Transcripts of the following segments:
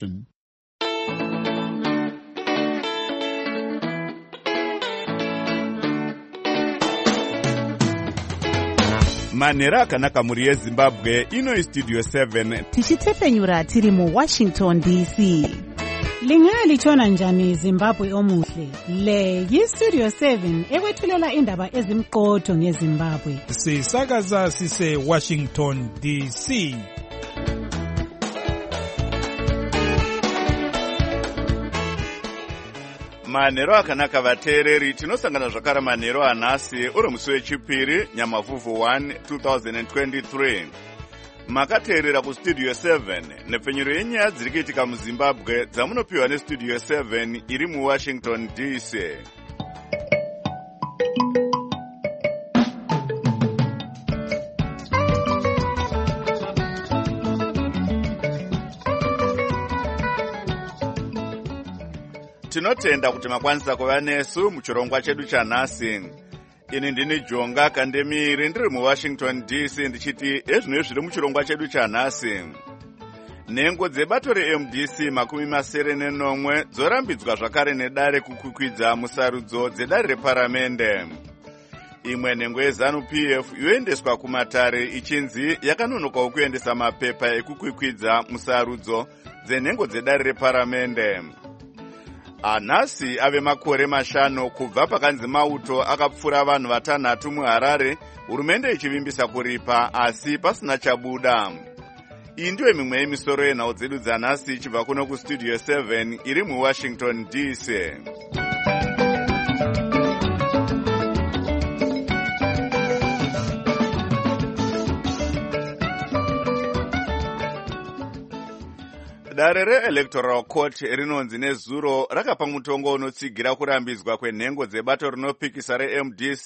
Manera akanaka muri yeZimbabwe ino Studio 7 tichitefenyura tiri mu Washington DC. Lingalitshona njani Zimbabwe omuhle? Le yiStudio 7 ekwethulela indaba ezimqotho ngeZimbabwe. Sisakaza sise Washington DC. Manero akanaka vateereri, tinosangana zvakare manero anhasi uri musi wechipiri Nyamavhuvhu 1 2023. Makateerera kuStudio 7 nepfenyuro yenyaya dziri kuitika muZimbabwe dzamunopiwa neStudio 7 iri muWashington DC. Tinotenda kuti makwanisa kuva nesu muchirongwa chedu chanhasi. Ini ndini Jonga Kandemiri ndiri muWashington DC ndichiti ezvino zviri muchirongwa chedu chanhasi. Nhengo dzebato reMDC 79 dzorambidzwa zvakare nedare kukwikwidza musarudzo dzedare reparamende. Imwe nhengo yeZANU-PF yoendeswa kumatare ichinzi yakanonokawo kuendesa mapepa ekukwikwidza musarudzo dzenhengo dzedare reparamende. Anhasi ave makore 5 kubva pakanzi mauto akapfura vanhu 6 muHarare, hurumende ichivimbisa kuripa asi pasina chabuda. Iyi ndiyo mimwe yemisoro yenhau dzedu dzanhasi ichibva kuno kuStudio 7 iri muWashington DC. Dare reElectoral Court rinonzi nezuro rakapa mutongo unotsigira kurambidzwa kwenhengo dzebato rinopikisa reMDC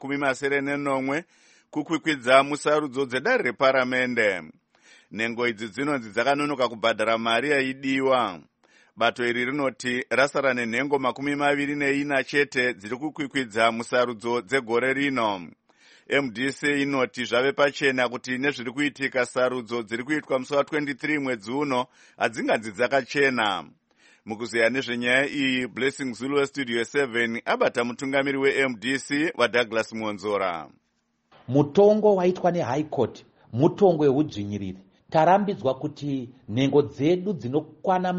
79 kukwikwidza musarudzo dzedare reparamende. Nhengo idzi dzinonzi dzakanonoka kubhadhara mari yaidiwa. Bato iri rinoti rasara nenhengo 24 chete dziri kukwikwidza musarudzo dzegore rino. MDC inoti zvave pachena kuti nezviri kuitika sarudzo dziri kuitwa musi wa23 mwedzi uno hadzinganzi dzakachena. Mukuziya nezvenyaya iyi, Blessing Zulu weStudio 7 abata mutungamiri weMDC waDouglas Mwonzora. Mutongo waitwa neHigh Court mutongo weudzvinyiriri. Tarambidzwa kuti nhengo dzedu dzinokwana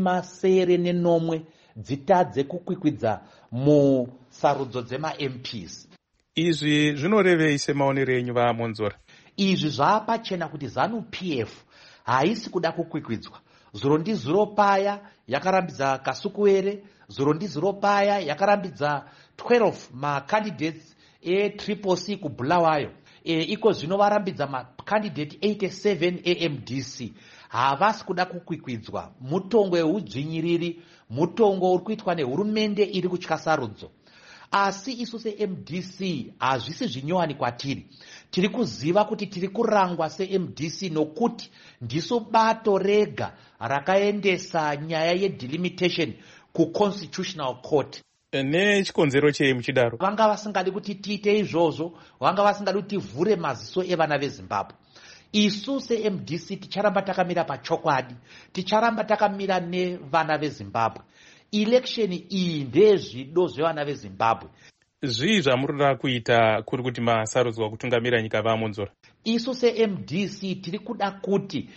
74 dzitadze kukwikwidza musarudzo dzemaMPs. Izvi zvinorevei semaonero enyu vaMwonzora? Izvi zvapachena kuti ZANU-PF haisi kuda kukwikwidza. Zuro ndizuro paya yakarambidza Kasukuwere, zuro ndizuro paya yakarambidza 12 macandidates eTriple-C kuBulawayo. Iko zvino varambidza macandidate 87 eMDC. Havasi kuda kukwikwidza. Mutongo weudzvinyiriri, mutongo uri kuitwa nehurumende iri kutya sarudzo. Asi isu seMDC hazvisi zvinyowani kwatiri. Tiri kuziva kuti tiri kurangwa seMDC nokuti ndiso bato rega rakaendesa nyaya yedelimitation kuConstitutional Court. Nechikonzero chei muchidaro? Vanga vasingadi kuti tiite izvozvo, vanga vasingadi kuti tivhure maziso evana veZimbabwe. Isu seMDC ticharamba takamira pachokwadi, ticharamba takamira nevana veZimbabwe. Election iyi ndezvido zvevana veZimbabwe. Zvii zvamurida kuita kuri kuti masarudzwa kutungamira nyika vaMwonzora? Isu seMDC tiri kuda kuti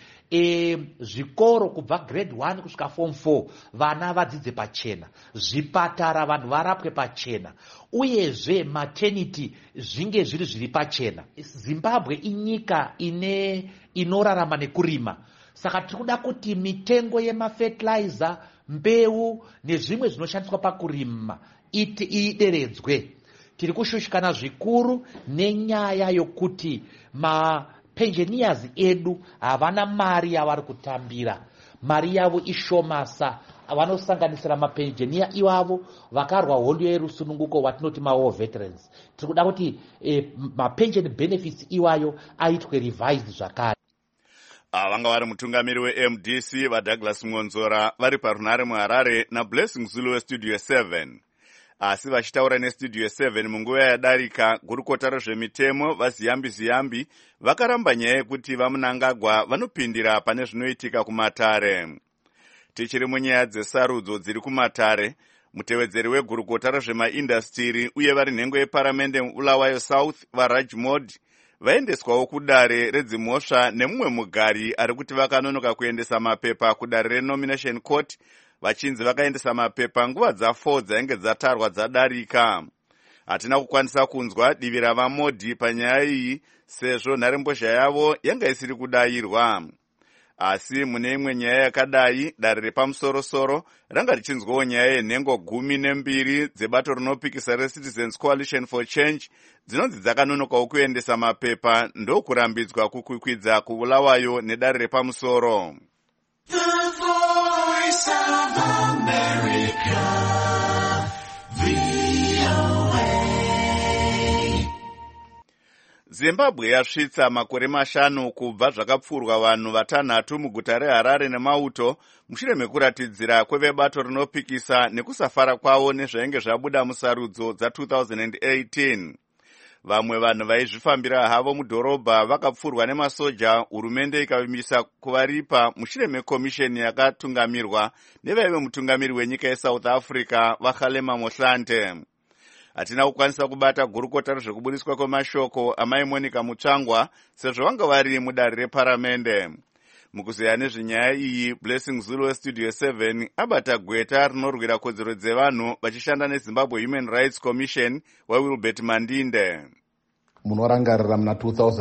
zvikoro kubva grade 1 kusvika form 4 vana vadzidze pachena, zvipatara vanhu varapwe pachena, uyezve maternity zvinge zviri pachena. Zimbabwe inyika inorarama nekurima. Saka tiri kuda kuti mitengo yemafertilizer, mbeu nezvimwe zvinoshandiswa pakurima ideredzwe. Tiri kushushikana zvikuru nenyaya yokuti mapensioners edu havana mari yavari kutambira. Mari yavo ishomasa. Vanosanganisira mapensionier ivavo vakarwa hondo yerusununguko watinoti war veterans. Tiri kuda kuti mapension benefits iwayo aitwe revised zvakare. Vanga vari mutungamiri weMDC vaDouglas Mwonzora vari parunare muHarare naBlessing Zulu weStudio 7. Asi vachitaura neStudio 7 munguva yadarika, gurukota rezvemitemo vaZiyambi vakaramba nyaya yekuti vaMunangagwa vanopindira pane zvinoitika kumatare. Tichiri munyaya dzesarudzo dziri kumatare, mutevedzeri wegurukota rezvemaindastiri uye vari nhengo yeparamende muBulawayo South vaRaj Modi vaendeswawo kudare redzimhosva nemumwe mugari ari kuti vakanonoka kuendesa mapepa kudare renomination court, vachinzi vakaendesa mapepa nguva dza4 dzainge dzatarwa dzadarika. Hatina kukwanisa kunzwa divi ravaModi panyaya iyi sezvo nharembozha yavo yanga isiri kudayirwa. Asi mune imwe nyaya yakadai, dare repamusoro-soro ranga richinzwawo nyaya yenhengo 12 dzebato rinopikisa reCitizens Coalition for Change dzinonzi dzakanonokawo kuendesa mapepa ndokurambidzwa kukwikwidza kuBulawayo nedare repamusoro. Zimbabwe yasvitsa makore 5 kubva zvakapfurwa vanhu 6 muguta reHarare neMauto mushure mekuratidzira kwevebato rinopikisa nekusafara kwavo nezvainge zvabuda musarudzo dza2018. Vamwe vanhu vaizvifambira havo mudhorobha vakapfurwa nemasoja, hurumende ikavimisa kuvaripa mushure mekomisheni yakatungamirwa nevaive mutungamiri wenyika yeSouth Africa vaKgalema Mohlante. Hatina kukwanisa kubata gurukota rezvekubudiswa kwemashoko amai Monica Mutsvangwa sezvo vanga vari mudare reparamende. Mukuzeya nezvenyaya iyi, Blessing Zulu weStudio 7 abata gweta rinorwira kodzero dzevanhu vachishanda neZimbabwe Human Rights Commission waWilbert Mandinde. Munorangarira muna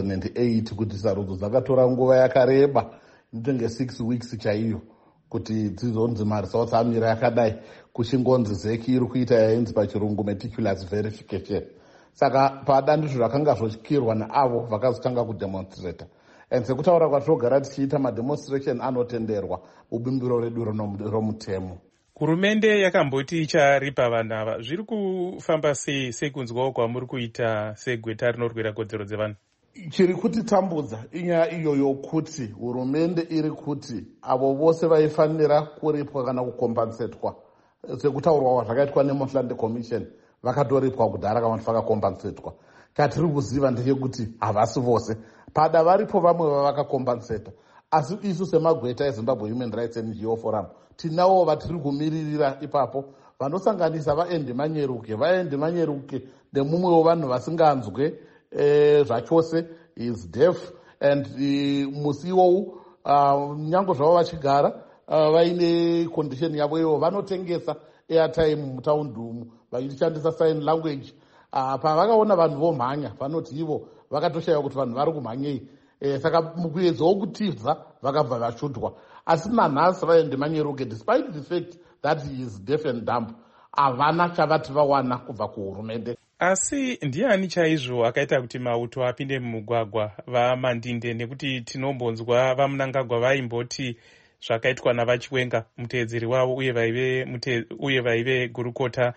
2008 kuti sarudzo dzakatora nguva yakareba, ndenge 6 weeks chaiyo, kuti dzizonzi maresults amira yakadai, kuchingonzi zeki iri kuita yainzi pachirungu meticulous verification. Saka padandizvo rakanga zvotyirwa neavo vakazotanga kudemonstrata. And sekutaura kwatinogara tichiita mademonstration anotenderwa ubimbiro redu romutemo. Hurumende yakamboti icharipa vanhu ava. Zviri kufamba sei sekunzwawo kwamuri kuita segweta rinorwira kodzero dzevanhu? Chiri kutitambudza inyaya iyo yokuti hurumende iri kuti avo vose vaifanira kuripwa kana kukompensetwa sekutaurwa zvakaitwa neMohlante Commission vakatoripwa kudhara kana vakakompensetwa. Katiri kuziva ndechekuti havasi vose, pada varipo vamwe vavakakompenseta, asi isu semagweta eZimbabwe Human Rights NGO Forum tinavo vatiri kumiririra ipapo vanosanganisa vaEndi Manyeruke nemumwewo vanhu vasinganzwe zvachose is deaf and musi iwowu nyange zvavo vachigara vaine condition yavo ivo vanotengesa airtime mutaundi umu vachishandisa sign language. Pavakaona vanhu vomhanya vanoti ivo vakatoshaya kuti vanhu vari kumhanyei, saka mukuedzawo kutiza vakabva vashudwa. Asi nanhasi vaEndi Manyeruke, despite the fact that he is deaf and dumb, havana chavati vawana kubva kuhurumende. Asi ndiani chaizvo akaita kuti Mauto apinde mumugwagwa vaMandinde? Nekuti tinombonzwa vaMunangagwa vaimboti zvakaitwa navaChiwenga muteedzeri wavo uye vaive gurukota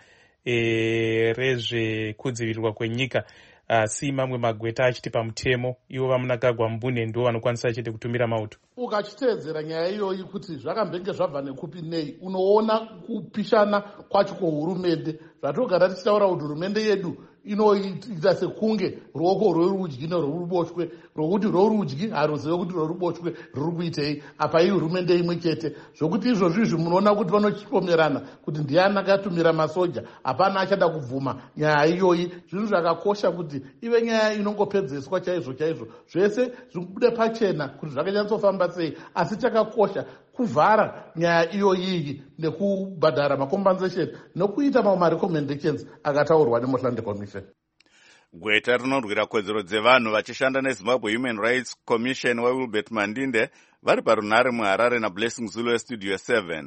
rezvekudzivirirwa kwenyika, asi mamwe magweta achiti pamutemo ivo vaMunangagwa Mbune ndo vanokwanisa chete kutumira Mauto. Ukachiteedzera nyaya iyoyi kuti zvakambenge zvabva nekupi nei, unoona kupishana kwacho kwehurumende. Zvatogara tichitaura kuti hurumende yedu inoita sekunge ruoko rwerudyi nerworuboshwe, rwokuti rworudyi haruzive kuti rworuboshwe ruri kuitei. Apa iyi hurumende imwe chete, zvokuti izvozvizvi munoona kuti vanochipomerana kuti ndiani akatumira masoja. Hapana achada kubvuma nyaya iyoyi. Zvinhu zvakakosha kuti ive nyaya inongopedzeswa chaizvo chaizvo, zvese zvibude pachena kuti zvakanyatsofamba sei. Asi chakakosha kuvhara nyaya iyoyi nekubhadhara macompensation nokuita mamwe marecommendations akataurwa neMohlante Commission. Gweta rinorwira kodzero dzevanhu vachishanda neZimbabwe Human Rights Commission waWilbert Mandinde vari parunhare muHarare naBlessing Zulu weStudio 7.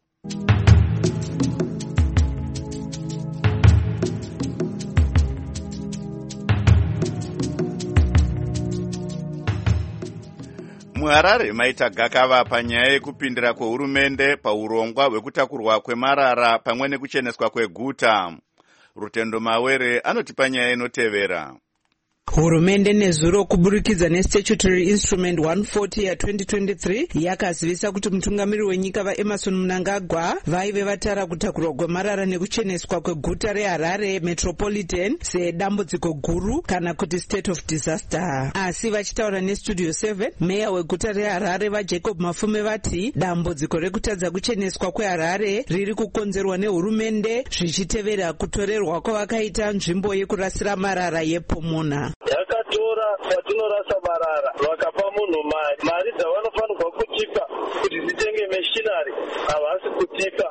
MuHarare maita gakava panyaya yekupindira kwehurumende paurongwa hwekutakurwa kwemarara pamwe nekucheneswa kweguta. Rutendo Mawere anotipa nyaya inotevera. Hurumende nezuro kuburikidza nestatutory instrument 140 ya2023 yakazivisa kuti mutungamiri wenyika vaEmmerson Mnangagwa vaive vatara kutakurwa kwemarara nekucheneswa kweguta reHarare Metropolitan sedambudziko guru kana kuti state of disaster. Asi vachitaura nestudio 7, meya weguta reHarare vaJacob Mafume vati dambudziko rekutadza kucheneswa kweHarare riri kukonzerwa nehurumende zvichitevera kutorerwa kwavakaita nzvimbo yekurasira marara yePomona. Yakatora patinorasa marara vakapa munhu mari dzavanofanirwa kutipa kuti dzitenge machinery havasi kutipa.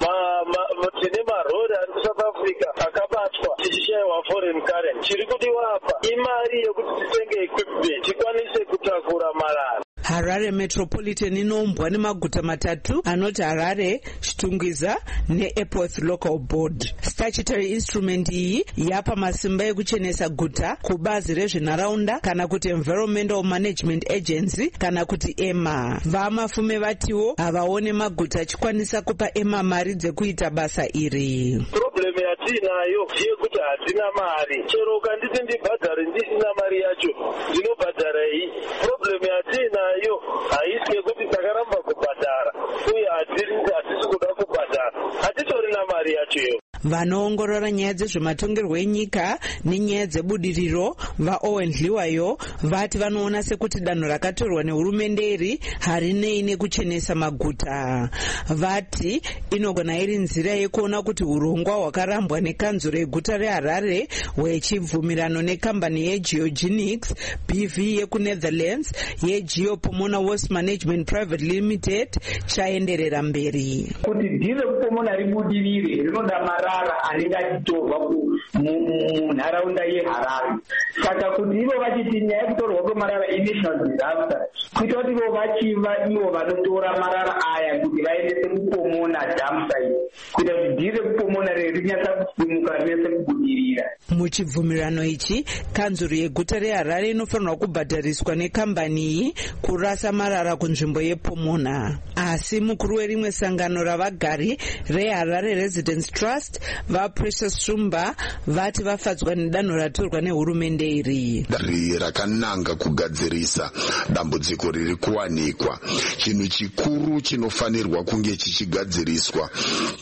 Tine marori ari kuSouth Africa akabatwa tichishayiwa foreign currency. Chiri kudiwa apa imari yekuti titenge equipment tikwanise kutakura marara. Harare Metropolitan inombwa nemaguta matatu anoti Harare, Chitungwiza neEpworth Local Board. Statutory instrument iyi yapa masimba ekuchenesa guta kubazi rezvenharaunda kana kuti Environmental Management Agency kana kuti EMA. Vamafume vatiwo havaone maguta achikwanisa kupa EMA mari dzekuita basa iri. Problem yatinayo yekuti hatina mari. Chero ukanditi ndibhadhare ndisina mari yacho ndinobhadhara iyi. Problem yatinayo haisi yekuti takaramba kubhadhara uye hatisi kuda kubhadhara, hatitorina mari yacho. Vanoongorora nyaya dzezvematongerwo enyika nenyaya dzebudiriro vaOwen Dliwayo vati vanoona sekuti danho rakatorwa nehurumende iri harinei nekuchenesa maguta. Vati inogona iri nzira yekuona kuti urongwa hwakarambwa nekanzuro yeguta reHarare hwechibvumirano nekambani yeGeogenics BV yekuNetherlands yeGeopomona Waste Management Private Limited chaenderera mberi. Kuti dhiri kupomona ribudirire rinoda marara anenge achitorwa munharaunda yeHarare. Saka kuti ivo vachiti nyaya yekutorwa kwemarara inational disaster, kuita kuti ivo vachiva ivo vanotora marara aya kuti vaendese kupomona dump site, kuita kuti dhiri kupomona rinyatsa kusimuka rinese kubudirira. Muchibvumirano ichi kanzuro yeguta reHarare inofanirwa kubhadhariswa nekambani iyi kurasa marara kunzvimbo yePomona. Asi mukuru werimwe sangano ravagari reHarare Residence Trust vaPrecious Shumba vati vafadzwa nedanho ratorwa nehurumende iri. Rakananga kugadzirisa dambudziko riri kuwanikwa. Chinhu chikuru chinofanirwa kunge chichigadziriswa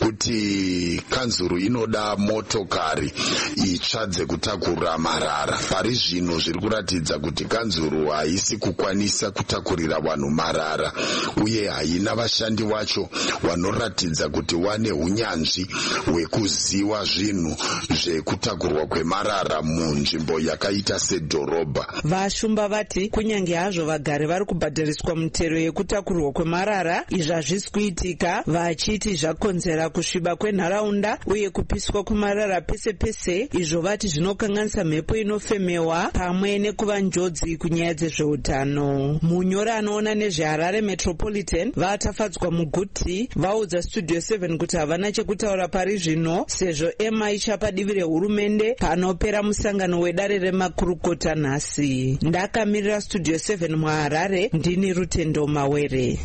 kuti kanzuro inoda motokari itsva dzekutakura marara. Pari zvino zviri kuratidza kuti kanzuro haisi kukwanisa kutakurira vanhu marara uye haina vashandi vacho vanoratidza kuti wane unyanzvi hwekuziva zvinhu zvekutakurwa kwemarara munzvimbo yakaita sedhorobha. Vashumba vati kunyange hazvo vagari vari kubhadhariswa mutero yekutakurwa kwemarara, izvi hazvisi kuitika, vachiti zvakonzera kusviba kwenharaunda uye kupiswa kwemarara pese pese, izvo vati zvinokanganisa mhepo inofemewa pamwe nekuva njodzi kunyaya dzezveutano. Munyori anoona nezveHarare Metropolitan vatafadzwa muguti vaudza Studio 7 kuti havana chekutaura pari zvino sezvo EMA ichapa divi rehurumende panopera musangano wedare remakurukota nhasi. Ndakamirira Studio 7 muHarare, ndini Rutendo Mawere.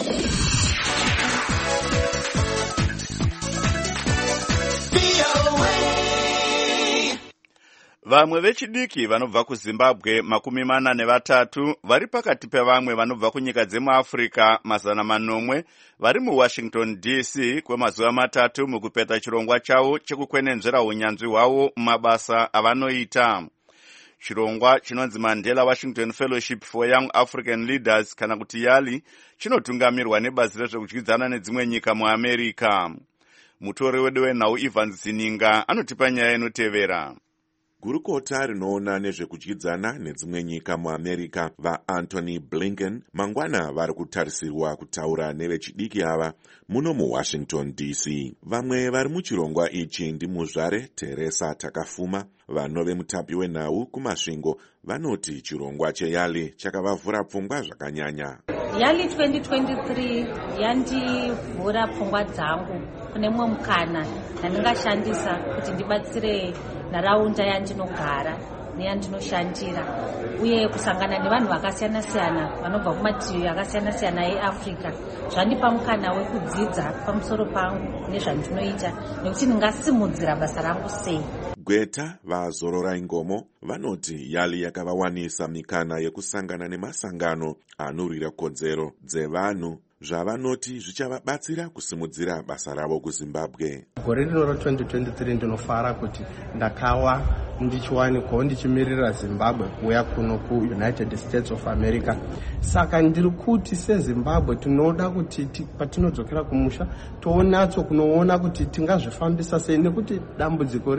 Vamwe vechidiki vanobva kuZimbabwe 43 vari pakati pevamwe vanobva kunyika dzemuAfrica 900 vari muWashington DC kwemazuva matatu mukupeta chirongwa chavo chekukwenenzvera unyanzvi hwavo mumabasa avanoita. Chirongwa chinonzi Mandela Washington Fellowship for Young African Leaders kana kuti YALI chinotungamirwa nebazi rezvekudyidzana nedzimwe nyika muAmerica. Mutori wedu wenhau Evans Zininga anotipa nyaya inotevera. Gurukota rinoona nezvekudyidzana nedzimwe nyika muAmerica vaAnthony Blinken mangwana vari kutarisirwa kutaura nevechidiki ava muno muWashington DC. Vamwe vari muchirongwa ichi ndimuzvare Teresa Takafuma. Vanove mutapi wenhau kumasvingo vanoti chirongwa cheYALI chakavavhura pfungwa zvakanyanya. YALI 2023 yandivhura pfungwa dzangu kune mumwe mukana ndandingashandisa kuti ndibatsire nharaunda yandinogara. neyandinoshandira uye kusangana nevanhu vakasiyana-siyana vanobva kumativi akasiyana-siyana eAfrica zvandipa mukana wekudzidza pamusoro pangu nezvandinoita nekuti ndingasimudzira basa rangu sei. Gweta vaZorora Ngomo vanoti Yali yakavawanisa mikana yekusangana nemasangano anorwira kodzero dzevanhu zvavanoti zvichavabatsira kusimudzira basa ravo kuZimbabwe. Gore rino ra2023 ndinofara kuti ndakawa ndichiwanikwawo ndichimirira Zimbabwe kuuya kuno kuUnited States of America. Saka ndiri kuti seZimbabwe tinoda kuti patinodzokera kumusha toonatso kunoona kuti tingazvifambisa sei nekuti dambudziko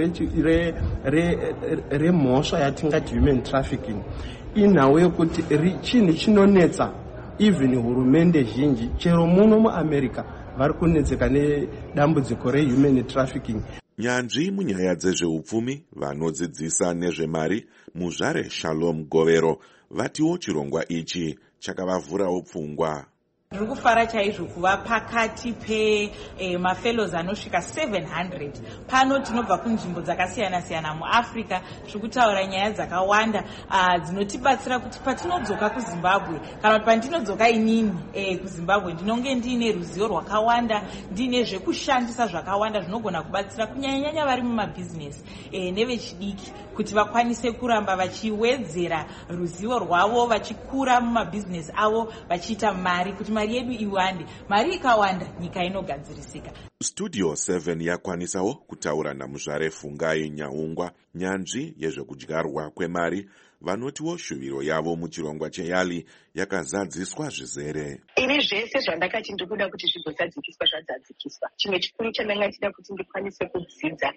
remhosva yatingati human trafficking inhau yekuti chinhu chinonetsa even hurumende zhinji chero muno muAmerica vari kunetseka nedambudziko rehuman trafficking. Nyanzvi munyaya dzezveupfumi vanodzidzisa nezvemari muzvare Shalom Govero vatiwo chirongwa ichi chakavavhurawo pfungwa. Ndiri kufara chaizvo kuva pakati pemafellows anosvika 700 pano. Tinobva kunzvimbo dzakasiyana-siyana muAfrica zvekutaura nyaya dzakawanda dzinotibatsira kuti patinodzoka kuZimbabwe kana kuti pandinodzoka inini kuZimbabwe ndinonge ndiine ruzivo rwakawanda, ndiine zvekushandisa zvakawanda zvinogona kubatsira kunyanya-nyanya vari mumabhizinesi nevechidiki kuti vakwanise kuramba vachiwedzera ruzivo rwavo vachikura mumabhizinesi avo vachiita mari kuti mari yedu iwande. Mari ikawanda nyika inogadzirisika. Studio 7 yakwanisawo kutaura namuzvare Fungai Nyaungwa nyanzvi yezvekudyarwa kwemari vanotiwo shuviro yavo muchirongwa cheYali yakazadziswa zvizere. Ini zvese zvandakati ndikuda kuti zvigozadzikiswa zvadzadzikiswa. Chimwe chikuru chandanga ndida kuti ndikwanise kudzidza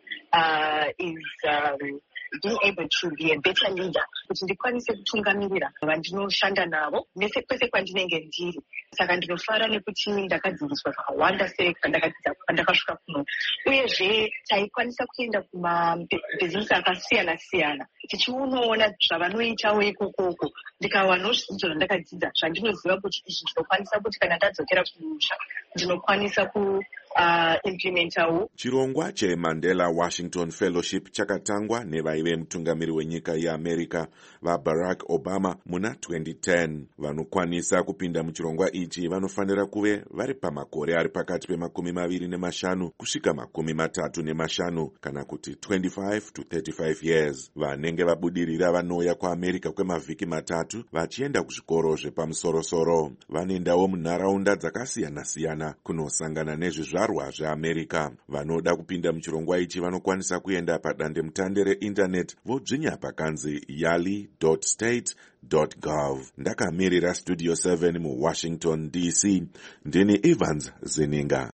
is being able to be a better leader, kuti ndikwanise kutungamirira vandinoshanda navo nese kwese kwandinenge ndiri. Saka ndinofara nekuti ndakadzidziswa zvakawanda pandakasvika kuno, uyezve taikwanisa kuenda kumabhizinesi akasiyana-siyana tichionaona zvavanoitawo ikokoko, ndikawanawo zvidzidzo zvandakadzidza zvandinoziva kuti izvi ndinokwanisa kuti kana ndadzokera kumusha ndinokwanisa implementawo. Chirongwa cheMandela Washington Fellowship chakatangwa nevaive mutungamiri wenyika yeAmerica vaBarack Obama muna 2010. Vanokwanisa kupinda muchirongwa ichi vanofanira kuve vari pamakore ari pakati pe25 kusvika 35 kana kuti 25 to 35 years. Vanenge vabudirira vanouya kuAmerica kwemavhiki 3 vachienda kuzvikoro zvepamusoro-soro. Vanoendawo munharaunda dzakasiyana-siyana kunosangana nezvizvarwa zveAmerica. Vanoda kupinda muchirongwa ichi vanokwanisa kuenda padandemutande reinternet vodzvinya pakanzi yali.state.gov. Ndakamirira Studio 7 muWashington DC, ndini Evans Zininga.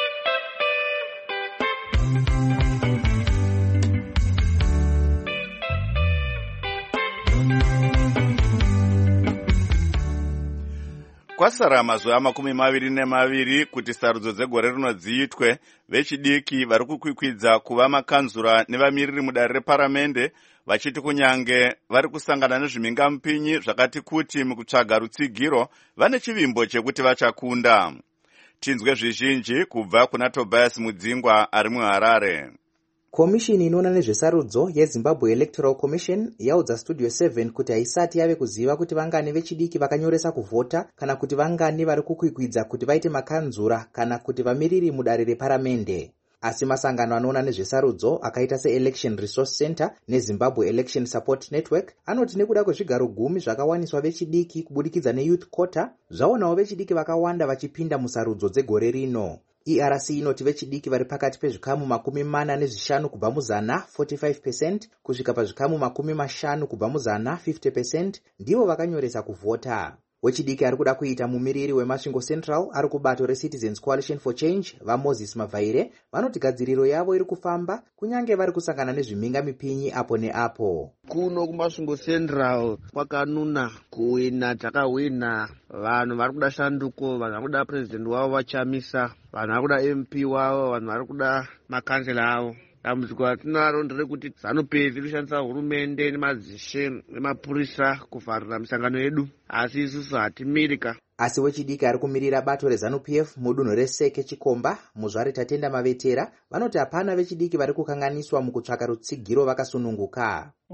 Kwasara mazuva 22 kuti sarudzo dzegore rino dziitwe, vechidiki vari kukwikwidza kuva makanzura nevamiriri mudare reparamende vachiti kunyange vari kusangana nezvimingamupinyi zvakati kuti mukutsvaga rutsigiro vane chivimbo chekuti vachakunda. Tinzwe zvizhinji kubva kuna Tobias Mudzingwa ari muHarare. Komishini inoona nezvesarudzo yeZimbabwe Electoral Commission yaudza Studio 7 kuti haisati yave kuziva kuti vangani vechidiki vakanyoresa kuvhota kana kuti vangani vari kukwikwidza kuti vaite makanzura kana kuti vamiriri mudare reparamende. Asi masangano anoona nezvesarudzo akaita seElection Resource Center neZimbabwe Election Support Network anoti nekuda kwezvigaro 10 zvakawaniswa vechidiki kubudikidza neYouth Quota, zvaonawo vechidiki vakawanda vachipinda musarudzo dzegore rino. ERC inoti vechidiki vari pakati pezvikamu 45 kubva muzana 45% kusvika pazvikamu 50 kubva muzana 50% ndivo vakanyoresa kuvhota. Wechidiki ari kuda kuita mumiriri weMasvingo Central ari kubato reCitizens Coalition for Change vaMoses Mavhaire vanoti gadziriro yavo iri kufamba kunyange vari kusangana nezvimingamipinyi apo neapo. Kuno kuMasvingo Central kwakanuna kuwina, takawina. Vanhu vari kuda shanduko, vanhu vari kuda president wavo vachamisa, vanhu vari kuda MP wavo, vanhu vari kuda makansela avo. Dambudziko ratinaro nderekuti ZANU-PF inoshandisa hurumende nemazishe nemapurisa kuvharira misangano yedu, asi isusu hatimirika. Asi wechidiki ari kumirira bato reZANU-PF mudunhu reSeke Chikomba muzvare Tatenda Mavetera vanoti hapana vechidiki vari kukanganiswa mukutsvaka rutsigiro vakasununguka.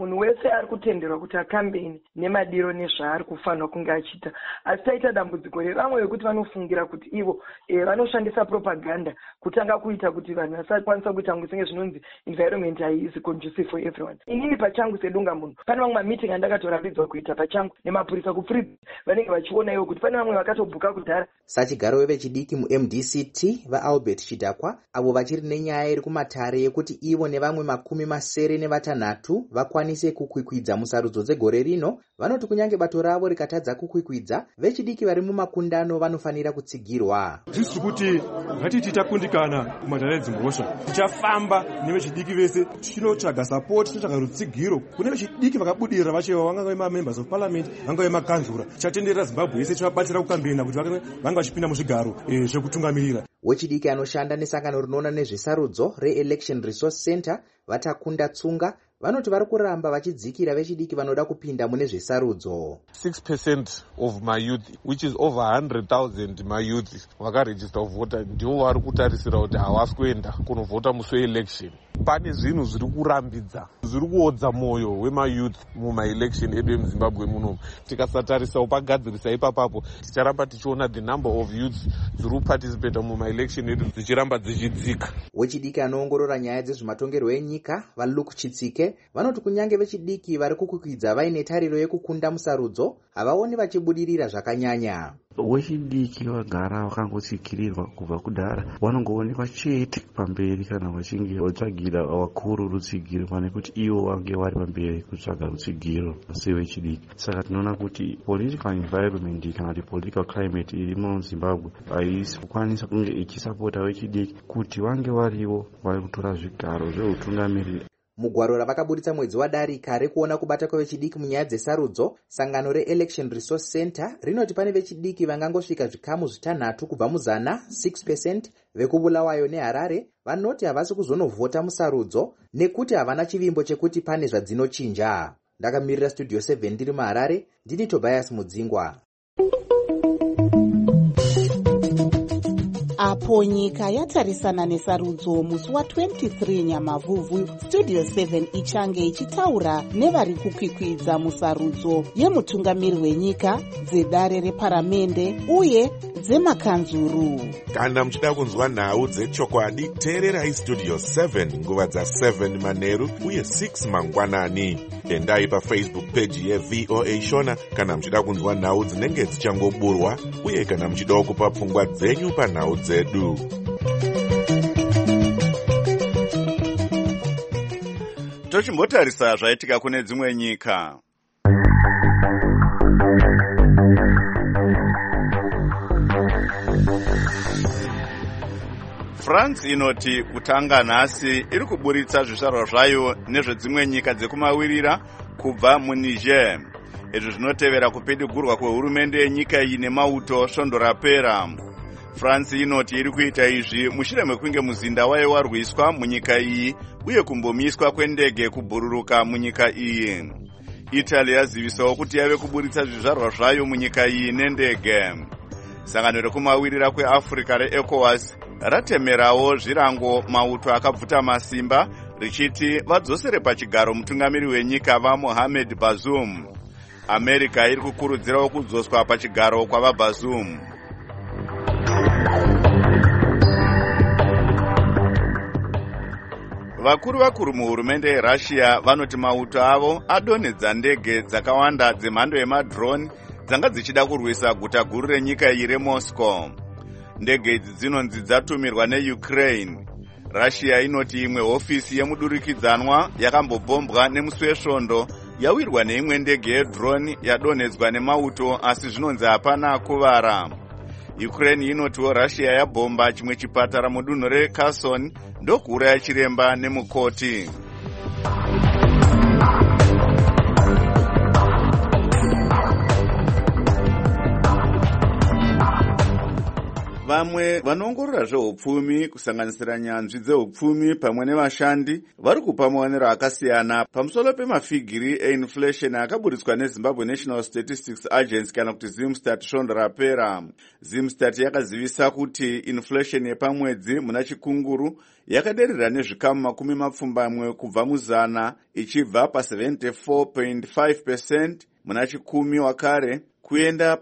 munhu wese ari kutenderwa kuti akambeni nemadiro nezvaari kufanirwa kunge achiita. Asi taita dambudziko revamwe vekuti vanofungira kuti ivo vanoshandisa propaganda kutanga kuita kuti vanhu vasakwanisa kuita senge zvinonzi environment haisi conducive for everyone. Inini pachangu sedunga munhu pane mamwe mamiting andakatorambidzwa kuita pachangu nemapurisa kupfuridza vanenge vachiona iwo kuti pane vamwe vakatobhuka kudhara. Sachigaro wevechidiki muMDCT vaAlbert Chidakwa avo vachiri nenyaya iri kumatare yekuti ivo nevamwe 76 vakwanise kukwikwidza musarudzo dzegore rino, vanoti kunyange bato ravo rikatadza kukwikwidza, vechidiki vari mumakundano vanofanira kutsigirwa. Tisi kuti ngatiti takundikana kumatare dzimhosva, tichafamba nevechidiki vese tichinotsvaga support, tichinotsvaga rutsigiro kune vechidiki vakabudirira vachewa, vangave mamembers of parliament, vangave makanzura. Tichatenderera Zimbabwe yese, tichabatsira kukambena kuti vanga vachipinda muzvigaro zvekutungamirira. Wechidiki anoshanda nesangano rinoona nezvesarudzo reElection Resource Center Vatakunda Tsunga vanoti vari kuramba vachidzikira vechidiki vanoda kupinda mune zvesarudzo. 6% of my youth, which is over 100,000 my youth vakaregister kuvhota, ndivo vari kutarisira kuti havasi kuenda kunovhota musi weelection. Pane zvinhu zviri kurambidza, zviri kuodza mwoyo wemayouth mumaelection edu emuzimbabwe munomu. Tikasatarisawo pagadzirisa ipapapo, ticharamba tichiona the number of youths dziri kuparticipate mumaelection edu dzichiramba dzichidzika. Wechidiki anoongorora nyaya dzezvematongerwo enyika vaLuke Chitsike vanoti kunyange vechidiki vari kukwikwidza vaine tariro yekukunda musarudzo, havaoni vachibudirira zvakanyanya. Wechidiki vagara vakangotsikirirwa kubva kudhara, vanongoonekwa chete pamberi kana vachinge vatsvagira vakuru rutsigiro, pane kuti ivo vange vari pamberi kutsvaga rutsigiro sevechidiki. Saka tinoona kuti political environment kana kuti political climate iri muZimbabwe haisi kukwanisa kunge ichisapota vechidiki kuti vange varivo vari kutora zvigaro zveutungamiriri. Mugwaro ravakaburitsa mwedzi wadarika rekuona kubata kwevechidiki munyaya dzesarudzo, sangano reElection Resource Center rinoti pane vechidiki vangangosvika zvikamu 6 kubva muzana 6% vekubulawayo neHarare vanoti havasi kuzonovhota musarudzo nekuti havana chivimbo chekuti pane zvadzinochinja. Ndakamirira Studio 7 ndiri muHarare, ndini Tobias Mudzingwa. Apo nyika yatarisana nesarudzo musi wa23 Nyamavhuvhu, Studio 7 ichange ichitaura nevari kukwikwidza musarudzo yemutungamiri wenyika, dzedare reparamende uye dzemakanzuru. Kana muchida kunzwa nhau dzechokwadi, teererai Studio 7 nguva dza7 manheru uye 6 mangwanani. Endai paFacebook page yeVOA Shona kana muchida kunzwa nhau dzinenge dzichangoburwa uye kana muchida kupa pfungwa dzenyu panhau dzedu. Tochimbotarisa zvaitika kune dzimwe nyika. France inoti kutanga nhasi iri kuburitsa zvizvarwa zvayo nezvedzimwe nyika dzekumawirira kubva muNiger. Izvi zvinotevera kupedigurwa kwehurumende yenyika iyi nemauto svondo rapera. France inoti iri kuita izvi mushure mekunge muzinda wayo warwiswa munyika iyi uye kumbomiswa kwendege kubhururuka munyika iyi. Italy yazivisawo kuti yave kuburitsa zvizvarwa zvayo munyika iyi nendege. Sangano rekumawirira kweAfrica reECOWAS ratemerawo zvirango mauto akabvuta masimba richiti vadzosere pachigaro mutungamiri wenyika vaMohamed Bazoum. America iri kukurudzirawo kudzoswa pachigaro kwavaBazoum. Vakuru muhurumende yeRussia vanoti mauto avo adonhedza ndege dzakawanda dzemhando yemadrone dzanga dzichida kurwisa guta guru renyika iyi reMoscow. Ndege idzi dzinonzi dzatumirwa neUkraine. Russia inoti imwe hofisi yemudurikidzanwa yakambobhombwa nemusi wesvondo yawirwa neimwe ndege yedrone yadonhedzwa nemauto asi zvinonzi hapana kuvara. Ukraine inotiwo Russia yabhomba chimwe chipatara mudunhu reKherson ndokuuraya chiremba nemukoti. vamwe vanoongorora zveupfumi kusanganisira nyanzvi dzeupfumi pamwe nevashandi vari kupa maonero akasiyana pamusoro pemafigiri einflation akaburitswa nezimbabwe national statistics agency kana kuti zimstat svondo rapera. Zimstat yakazivisa kuti inflation yepamwedzi muna chikunguru yakaderera nezvikamu 20 kubva muzana ichibva pa 74.5% muna chikumi wakare kuenda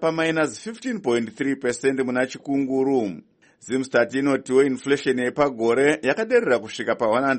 pa-15.3% muna chikunguru. Zimstat inotiwo inflation yepagore yakaderera kusvika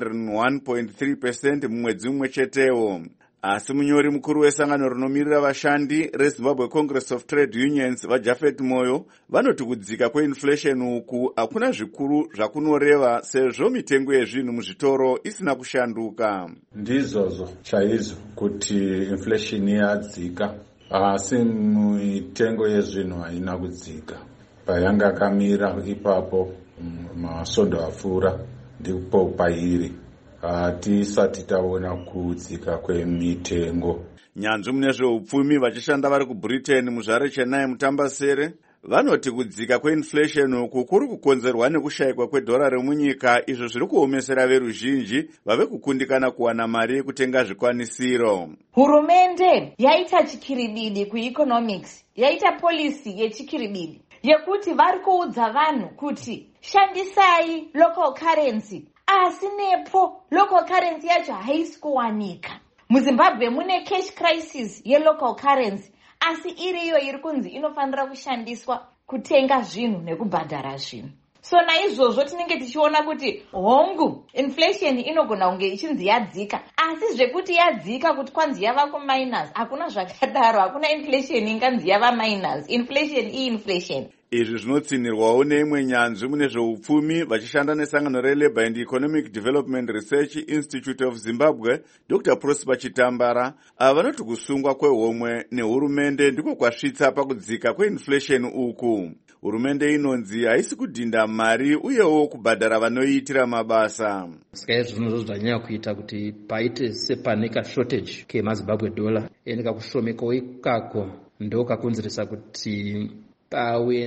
pa 101.3% mumwedzi mumwe chetewo. Asi munyori mukuru wesangano rinomirira vashandi reZimbabwe Congress of Trade Unions vaJafet Moyo vanoti kudzika kweinflation uku hakuna zvikuru zvakunoreva sezvo mitengo yezvinhu muzvitoro isina kushanduka. Ndizvozvo chaizvo kuti inflation yadzika, asi mitengo yezvinhu haina kudzika. Payanga yakamira ipapo masvondo apfuura ndipo pairi. Hatisati taona kudzika kwemitengo. Nyanzvi mune zveupfumi vachishanda vari kuBritain muzvare Chennai mutambasere vanoti kudzika kweinflation uku kuri kukonzerwa nekushayikwa kwedhora munyika, izvo zviri kuomesera veruzhinji vave kukundikana kuwana mari yekutenga zvikwanisiro. Hurumende yaita chikiribidi kueconomics, yaita policy yechikiribidi yekuti vari kuudza vanhu kuti shandisai local currency, asi nepo local currency yacho haisi kuwanika. MuZimbabwe mune cash crisis yelocal currency, asi iriyo iri kunzi inofanira kushandiswa kutenga zvinhu nekubhadhara zvinhu. So naizvozvo tinenge tichiona kuti hongu inflation inogona kunge ichinzi yadzika, asi zvekuti yadzika kuti kwanzi yava kuminus hakuna zvakadaro. Hakuna inflation inganzi yava minus. Inflation inflation. Izvi zvinotsinirwawo neimwe nyanzvi mune zveupfumi vachishanda nesangano reLabour and Economic Development Research Institute of Zimbabwe, Dr. Prosper Chitambara, ava vanoti kusungwa kwehomwe nehurumende ndiko kwasvitsa pakudzika kweinflation uku. Hurumende inonzi haisi kudhinda mari uyewo kubhadhara vanoiitira mabasa. Saka izvo zvinhu zvanyanya kuita kuti paite sepaneka shortage kemaZimbabwe dollar, kakushomekawo ikako ndo kakonzeresa kuti pave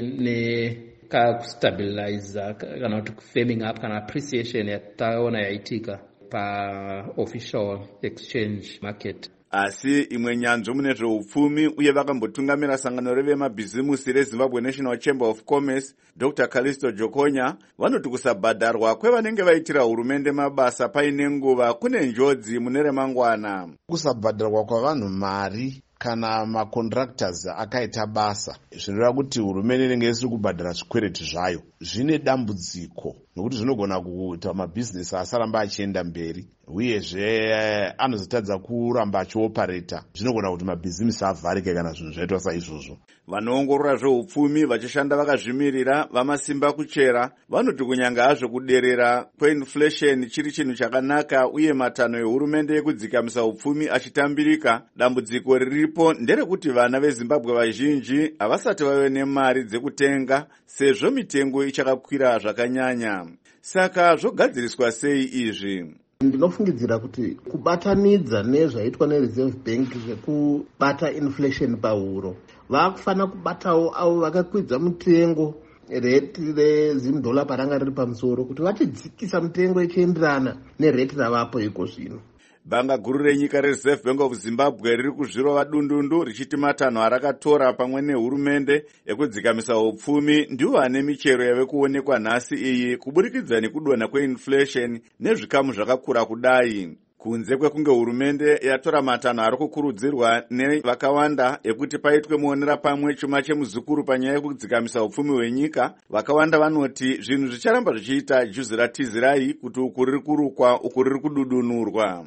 nekustabiliza kana kuti kufirming up kana appreciation yataona yaitika pa-official exchange market. Asi imwe nyanzvi mune zveupfumi uye vakambotungamira sangano revemabhizimusi reZimbabwe National Chamber of Commerce, Dr. Callisto Jokonya, vanoti kusabhadharwa kwevanenge vaitira hurumende mabasa paine nguva kune njodzi mune remangwana. Kusabhadharwa kwavanhu mari kana macontractors akaita basa zvinoreva kuti hurumende inenge isiri kubhadhara zvikwereti zvayo, zvine dambudziko nokuti zvinogona kuita mabhizinesi asaramba achienda mberi, uyezve anozotadza kuramba achiopareta. Zvinogona kuti mabhizinesi avharike kana zvinhu zvaitwa saizvozvo. Vanoongorora zveupfumi vachishanda vakazvimirira vamasimba kuchera vanoti kunyanga hazvo kuderera kweinflation chiri chinhu chakanaka uye matanho ehurumende ekudzikamisa upfumi achitambirika, dambudziko riripo nderekuti vana veZimbabwe vazhinji havasati vave nemari dzekutenga sezvo mitengo ichakakwira zvakanyanya. Saka zvogadziriswa sei izvi? Ndinofungidzira kuti kubatanidza nezvaitwa neReserve Bank zvekubata inflation pahuro, vakufanira kubatawo avo vakakwidza mutengo reti rezimdola paranga riri pamusoro kuti vachidzikisa mutengo ichienderana nereti ravapo iko zvino. Banga guru renyika reReserve Bank of Zimbabwe riri kuzvirova dundundu richiti matanho arakatora pamwe nehurumende ekudzikamisa upfumi ndiwo ane michero yave kuonekwa nhasi iyi kuburikidza nekudonha kweinflation nezvikamu zvakakura kudai. Kunze kwekunge hurumende yatora matanho ari kukurudzirwa nevakawanda ekuti paitwe muonera pamwe chuma chemuzukuru panyaya yekudzikamisa upfumi hwenyika, vakawanda vanoti zvinhu zvicharamba zvichiita juzi ratizirai kuti uku riri kurukwa uku riri kududunurwa.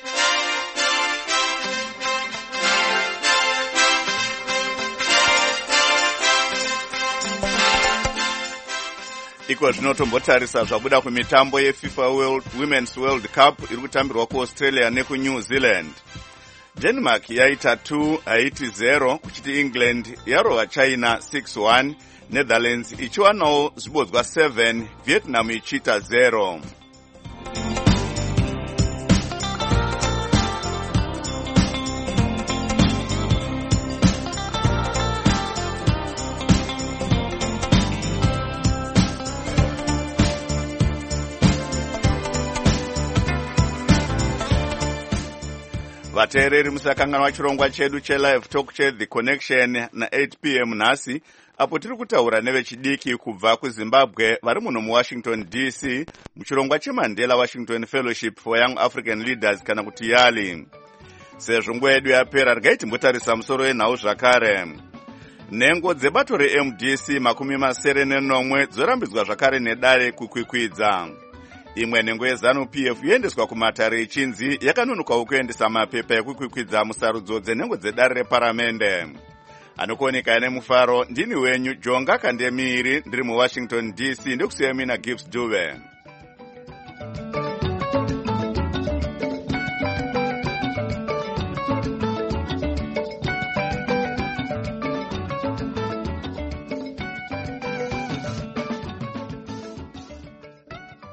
Iko zvinotombotarisa zvabuda kumitambo yeFIFA Women's World Cup iri kutambirwa kuAustralia nekuNew Zealand. Denmark yaita 2 Haiti 0 kuchiti England yarova China 6-1, Netherlands ichiwanawo zvibodzwa 7, Vietnam ichiita 0. vateereri musakanganwa chirongwa chedu chelive talk cheThe Connection na8 p.m. nhasi, apo tiri kutaura nevechidiki kubva kuZimbabwe vari muno muWashington DC muchirongwa cheMandela Washington Fellowship for Young African Leaders kana kuti YALI. Sezvo nguva yedu yapera, regai timbotarisa musoro wenhau zvakare. Nhengo dzebato reMDC 79 dzorambidzwa zvakare nedare kukwikwidza. Imwe nhengo yeZANU-PF yoendeswa kumatare ichinzi yakanonokawo kuendesa mapepa ekukwikwidza musarudzo dzenhengo dzedare reparamende. Anokuoneka nemufaro, ndini wenyu Jonga Kandemiri, ndiri muWashington DC, ndokusiyamina Gibbs Dube.